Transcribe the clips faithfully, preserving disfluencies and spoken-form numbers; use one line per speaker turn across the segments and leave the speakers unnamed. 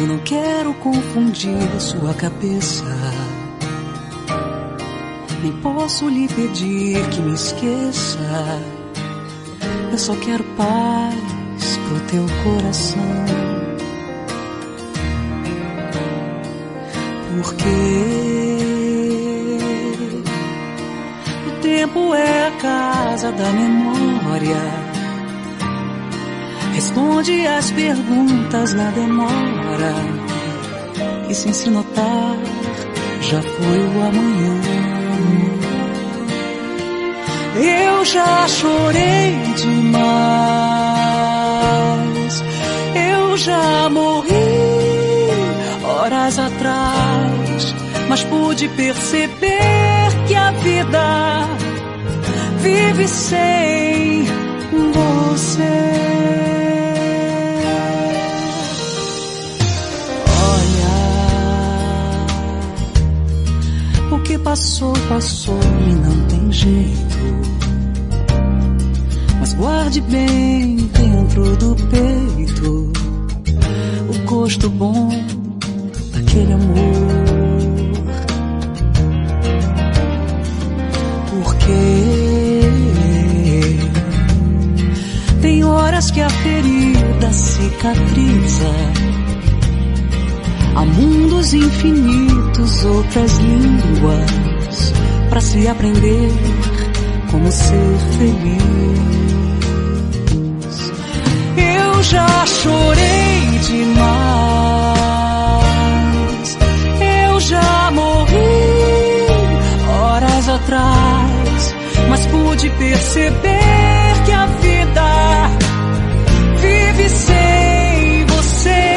Eu não quero confundir sua cabeça, nem posso lhe pedir que me esqueça. Eu só quero paz pro teu coração, porque o tempo é a casa da memória. Responde as perguntas na demora, e sem se notar já foi o amanhã. Eu já chorei demais, eu já morri horas atrás, mas pude perceber que a vida vive sem você. O que passou, passou e não tem jeito. Mas guarde bem dentro do peito o gosto bom daquele amor. Porque tem horas que a ferida cicatriza. Há mundos infinitos, outras línguas, pra se aprender como ser feliz. Eu já chorei demais, eu já morri horas atrás, mas pude perceber que a vida vive sem você.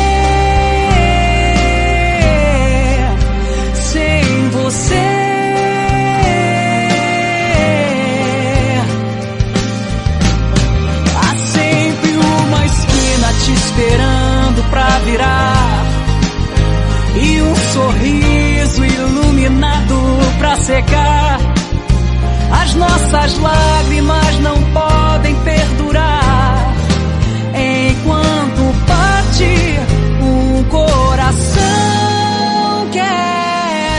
Esperando pra virar, e um sorriso iluminado pra secar. As nossas lágrimas não podem perdurar enquanto bate um coração quer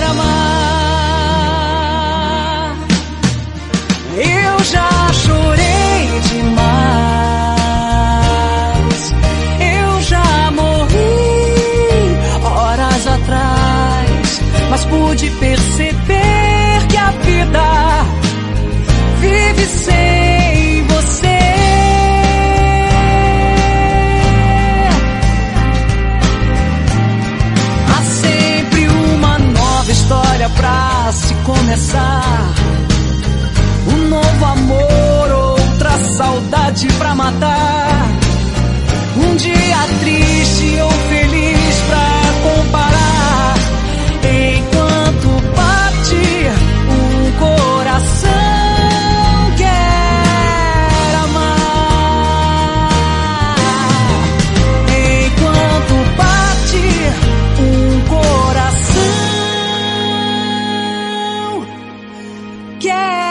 amar. Eu já chorei demais, mas pude perceber que a vida vive sem você. Há sempre uma nova história pra se começar, um novo amor, outra saudade pra matar, um dia triste ou feliz pra comparar. Enquanto bate um coração quer amar, enquanto bate um coração quer